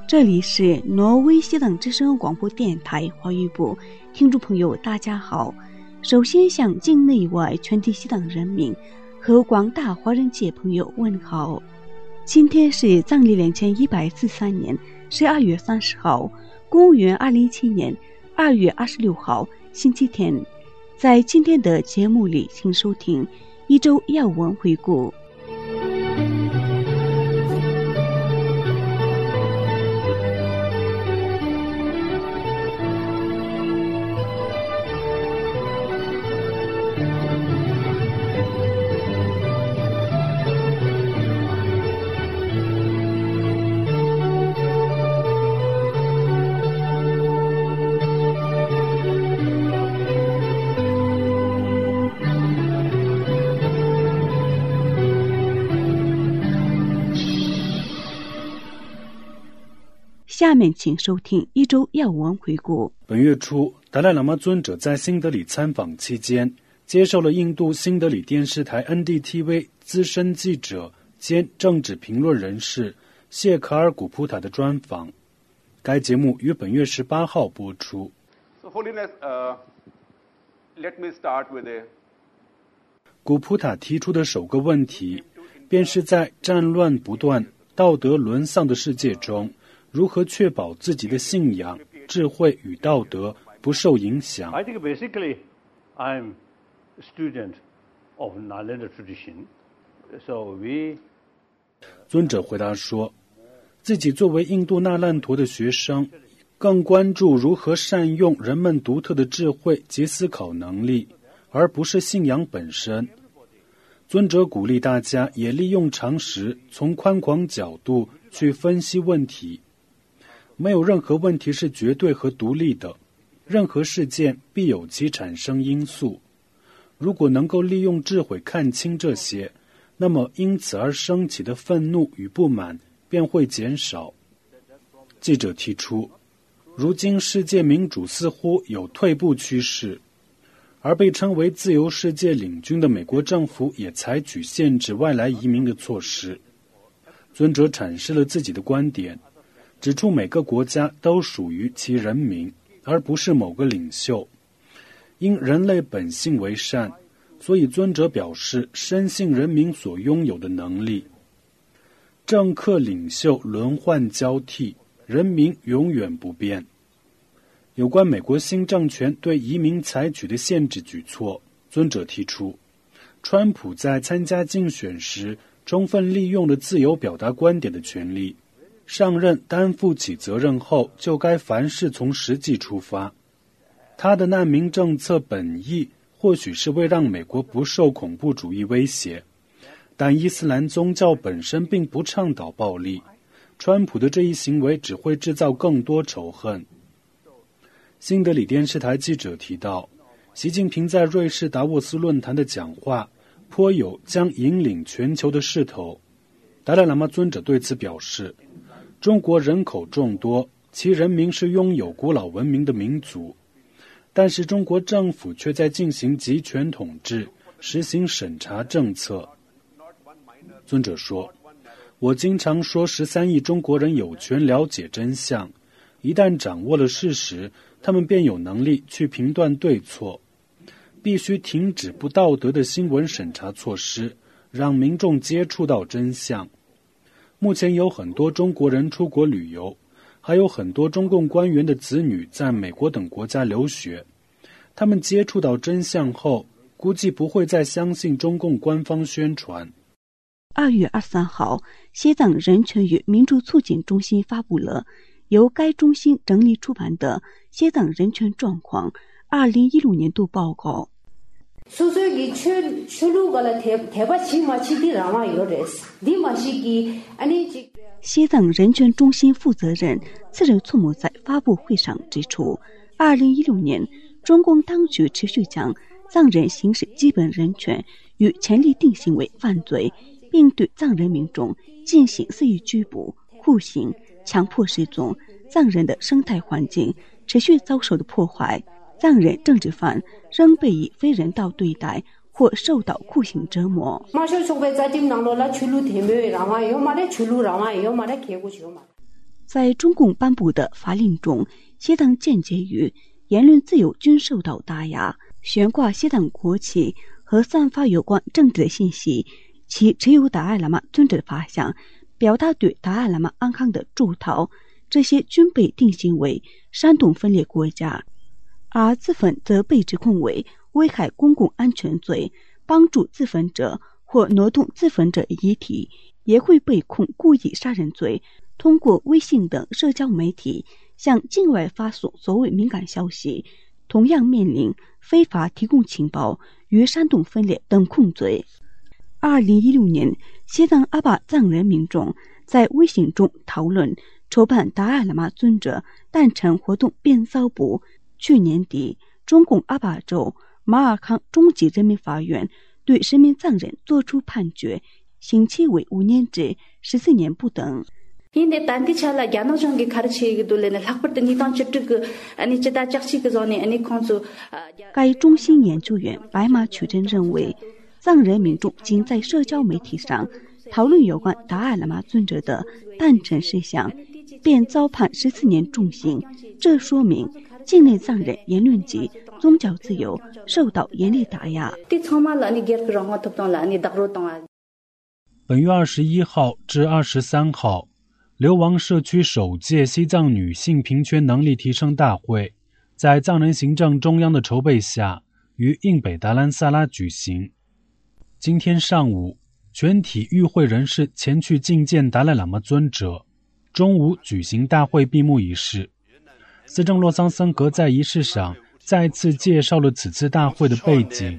这里是挪威西藏之声广播电台华语部，听众朋友大家好。首先向境内外全体西藏人民和广大华人界朋友问好。今天是藏历2143年12月30号，公元2017年2月26号，星期天。在今天的节目里，请收听一周要闻回顾。下面请收听一周要闻回顾。 本月初，达赖喇嘛尊者在新德里参访期间，接受了印度新德里电视台 NDTV 资深记者兼政治评论人士谢卡尔·古普塔的专访。该节目于本月18号播出。古普塔提出的首个问题，便是在战乱不断、道德沦丧的世界中，如何确保自己的信仰、智慧与道德不受影响？ I think basically I'm a student of Nalanda tradition. So we 尊者回答说，自己作为印度那烂陀的学生，更关注如何善用人们独特的智慧及思考能力，而不是信仰本身。尊者鼓励大家也利用常识，从宽广角度去分析问题。没有任何问题是绝对和独立的，任何事件必有其产生因素。如果能够利用智慧看清这些，那么因此而升起的愤怒与不满便会减少。记者提出，如今世界民主似乎有退步趋势，而被称为自由世界领军的美国政府也采取限制外来移民的措施。尊者阐释了自己的观点，指出每个国家都属于其人民，而不是某个领袖。因人类本性为善，所以尊者表示深信人民所拥有的能力。政客领袖轮换交替，人民永远不变。有关美国新政权对移民采取的限制举措，尊者提出，川普在参加竞选时充分利用了自由表达观点的权利，上任担负起责任后，就该凡事从实际出发。他的难民政策本意或许是为让美国不受恐怖主义威胁，但伊斯兰宗教本身并不倡导暴力，川普的这一行为只会制造更多仇恨。新德里电视台记者提到，习近平在瑞士达沃斯论坛的讲话颇有将引领全球的势头。达赖喇嘛尊者对此表示，中国人口众多，其人民是拥有古老文明的民族，但是中国政府却在进行集权统治，实行审查政策。尊者说，我经常说13亿中国人有权了解真相，一旦掌握了事实，他们便有能力去评断对错。必须停止不道德的新闻审查措施，让民众接触到真相。目前有很多中国人出国旅游，还有很多中共官员的子女在美国等国家留学。他们接触到真相后，估计不会再相信中共官方宣传。 2月23号，西藏人权与民主促进中心发布了由该中心整理出版的《西藏人权状况2016年度报告》。西藏人权中心负责人次日措姆在发布会上指出，2016年中共当局持续将藏人行使基本人权与权利定性为犯罪，并对藏人民众进行肆意拘捕、酷刑、强迫失踪，藏人的生态环境持续遭受的破坏，藏人政治犯仍被以非人道对待或受到酷刑折磨。 在中共颁布的法令中，西藏间接与言论自由均受到打压，悬挂西藏国旗和散发有关政治的信息，其持有达赖喇嘛尊者的法像，表达对达赖喇嘛安康的祝祷，这些均被定性为煽动分裂国家，而自焚则被指控为危害公共安全罪，帮助自焚者或挪动自焚者遗体，也会被控故意杀人罪。通过微信等社交媒体向境外发送所谓敏感消息，同样面临非法提供情报与煽动分裂等控罪。2016年，西藏阿坝藏人民众在微信中讨论筹办达赖喇嘛尊者诞辰活动便遭捕。去年底，中共阿坝州马尔康中级人民法院对10名藏人作出判决，刑期为5年至14年不等。该中心研究员白马曲珍认为，藏人民众仅在社交媒体上讨论有关达赖喇嘛尊者的诞辰事项，便遭判14年重刑，这说明境内藏人言论及宗教自由受到严厉打压。 本月21号至23号，流亡社区首届西藏女性平权能力提升大会在藏人行政中央的筹备下于印北达兰萨拉举行。今天上午，全体与会人士前去觐见达赖喇嘛尊者，中午举行大会闭幕仪式。司政洛桑森格在仪式上再次介绍了此次大会的背景。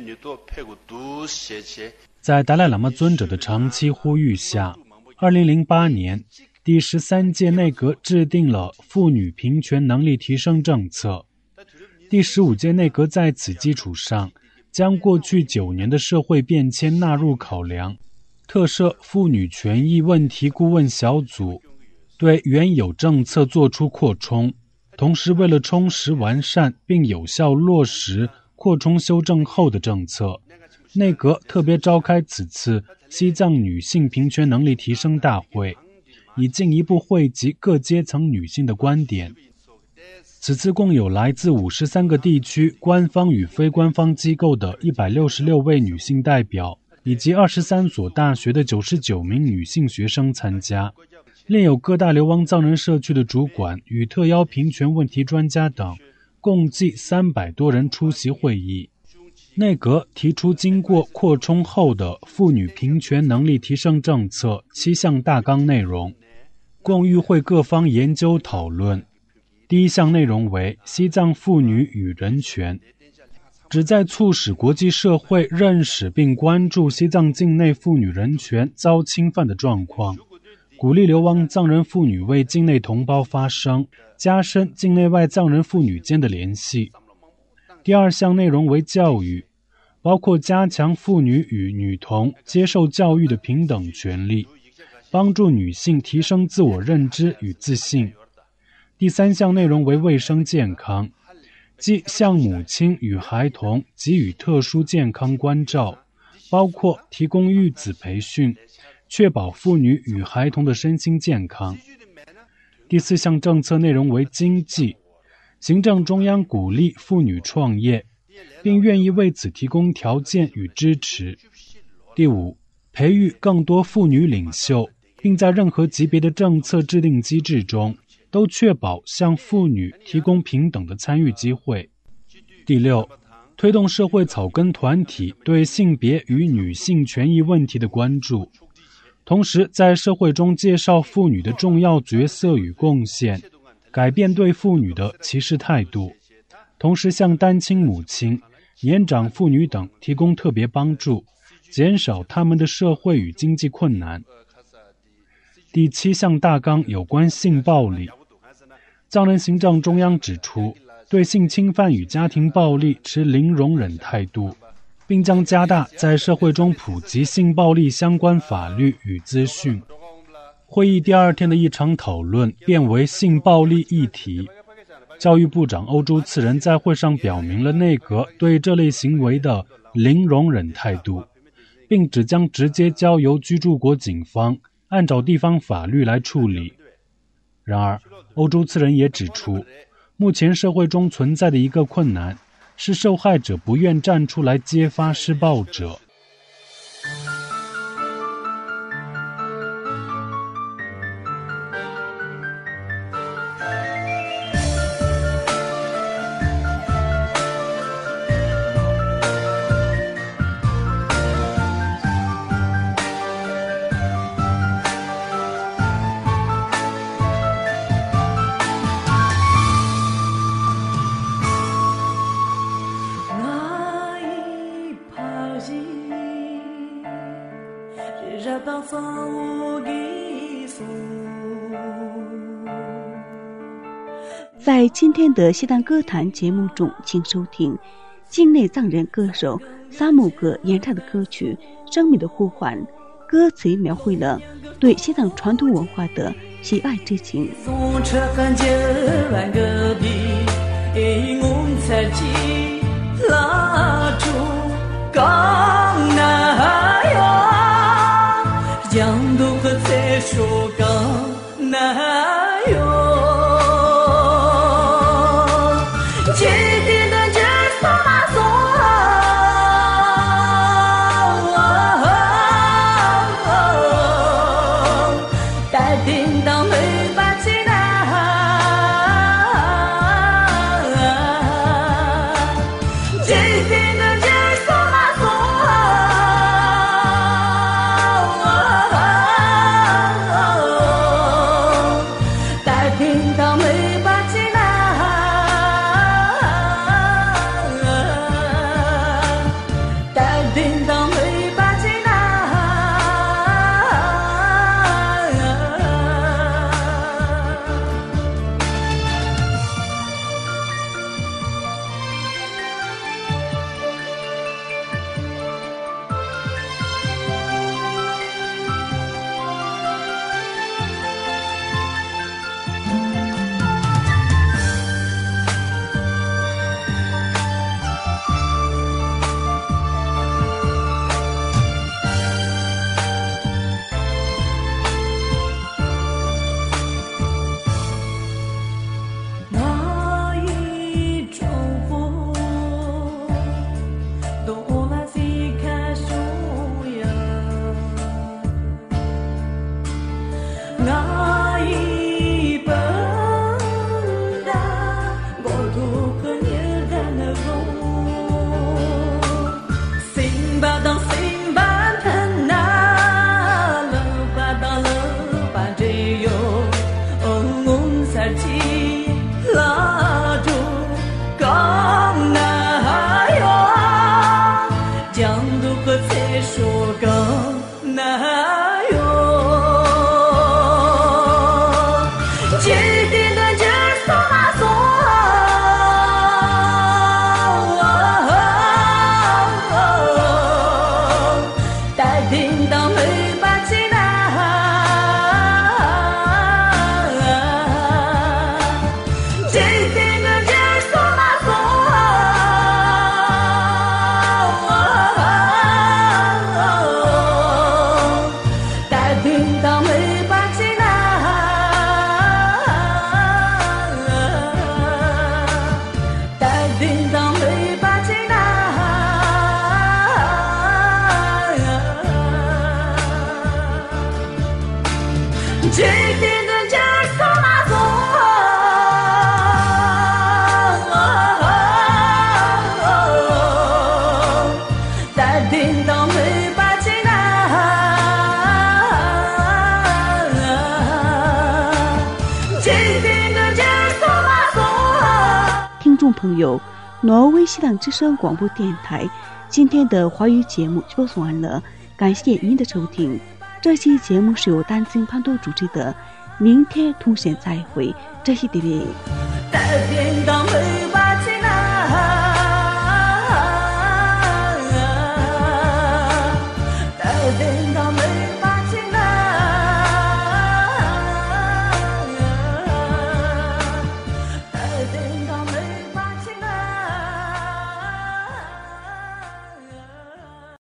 在达赖喇嘛尊者的长期呼吁下，2008年第13届内阁制定了妇女平权能力提升政策。第15届内阁在此基础上将过去9年的社会变迁纳入考量，特设妇女权益问题顾问小组，对原有政策作出扩充。同时，为了充实完善并有效落实扩充修正后的政策，内阁特别召开此次西藏女性平权能力提升大会，以进一步汇集各阶层女性的观点。此次共有来自53个地区官方与非官方机构的166位女性代表，以及23所大学的99名女性学生参加，另有各大流亡藏人社区的主管与特邀平权问题专家等，共计300多人出席会议。内阁提出经过扩充后的妇女平权能力提升政策7项大纲内容，共与会各方研究讨论。第一项内容为西藏妇女与人权，旨在促使国际社会认识并关注西藏境内妇女人权遭侵犯的状况，鼓励流亡藏人妇女为境内同胞发声，加深境内外藏人妇女间的联系。第二项内容为教育，包括加强妇女与女童接受教育的平等权利，帮助女性提升自我认知与自信。第三项内容为卫生健康，即向母亲与孩童给予特殊健康关照，包括提供育子培训，确保妇女与孩童的身心健康。第四项政策内容为经济，行政中央鼓励妇女创业，并愿意为此提供条件与支持。第五，培育更多妇女领袖，并在任何级别的政策制定机制中都确保向妇女提供平等的参与机会。第六，推动社会草根团体对性别与女性权益问题的关注，同时在社会中介绍妇女的重要角色与贡献，改变对妇女的歧视态度，同时向单亲母亲、年长妇女等提供特别帮助，减少他们的社会与经济困难。第7项大纲有关性暴力，藏人行政中央指出，对性侵犯与家庭暴力持零容忍态度，并将加大在社会中普及性暴力相关法律与资讯。会议第二天的一场讨论变为性暴力议题。教育部长欧朱次仁在会上表明了内阁对这类行为的零容忍态度，并只将直接交由居住国警方按照地方法律来处理。 然而，欧洲次人也指出，目前社会中存在的一个困难是受害者不愿站出来揭发施暴者。 在今天的西藏歌坛节目中，请收听境内藏人歌手萨木格演唱的歌曲《生命的呼唤》，歌词描绘了对西藏传统文化的喜爱之情。听众朋友，挪威西藏之声广播电台今天的华语节目就播送完了，感谢您的收听。这期节目是由丹青潘多主持的，明天同学再会，这些地位。